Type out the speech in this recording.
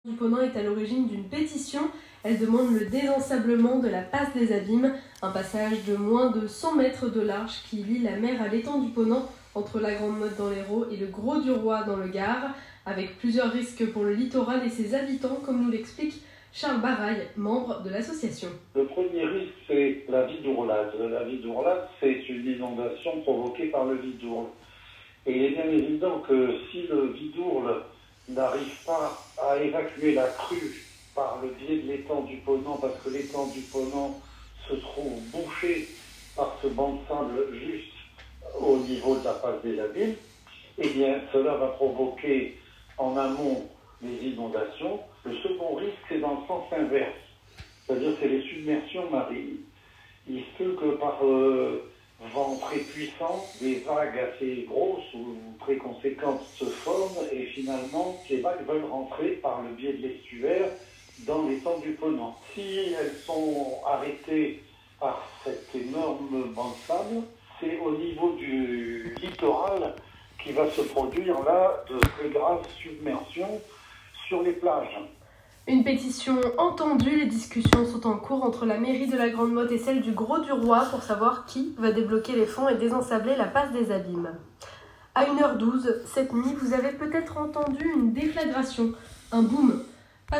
Duponant est à l'origine d'une pétition. Elle demande le désensablement de la passe des Abîmes, un passage de moins de 100 mètres de large qui lie la mer à l'étang du Ponant entre la Grande Motte dans l'Hérault et le Gros du Roi dans le Gard, avec plusieurs risques pour le littoral et ses habitants, comme nous l'explique Charles Baraille, membre de l'association. Le premier risque, c'est la vidourlade. La vidourlade, c'est une inondation provoquée par le vidourle. Et il est bien évident que si le vidourle n'arrive pas à évacuer la crue par le biais de l'étang du Ponant, parce que l'étang du Ponant se trouve bouché par ce banc de sable juste au niveau de la passe des Abîmes, eh bien cela va provoquer en amont les inondations. Le second risque, c'est dans le sens inverse, c'est-à-dire c'est les submersions marines. Il se peut que par vent très puissant, des vagues assez grosses ou très conséquentes se forment et finalement ces vagues veulent rentrer par le biais de l'estuaire dans l'étang du Ponant. Si elles sont arrêtées par cet énorme banc de sable, c'est au niveau du littoral qui va se produire là de très graves submersions sur les plages. Une pétition entendue, les discussions sont en cours entre la mairie de la Grande Motte et celle du Gros du Roi pour savoir qui va débloquer les fonds et désensabler la passe des Abîmes. À 1h12, cette nuit, vous avez peut-être entendu une déflagration, un boom